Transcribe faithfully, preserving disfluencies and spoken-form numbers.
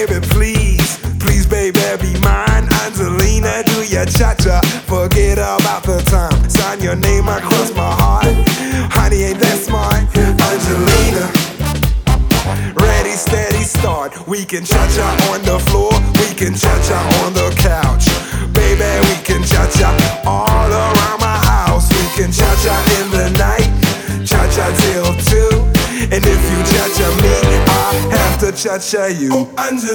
baby, please, please, baby, be mine. Angelina, do your cha-cha, forget about the time. Sign your name across my heart. Honey, ain't that smart? Angelina, ready, steady, start. We can cha-cha on the floor, we can cha-cha on the couch. Baby, we can cha-cha all around my house. We can cha-cha in the night, cha-cha till two. And if you cha-cha me, I have to cha-cha you. Oh, Angelina.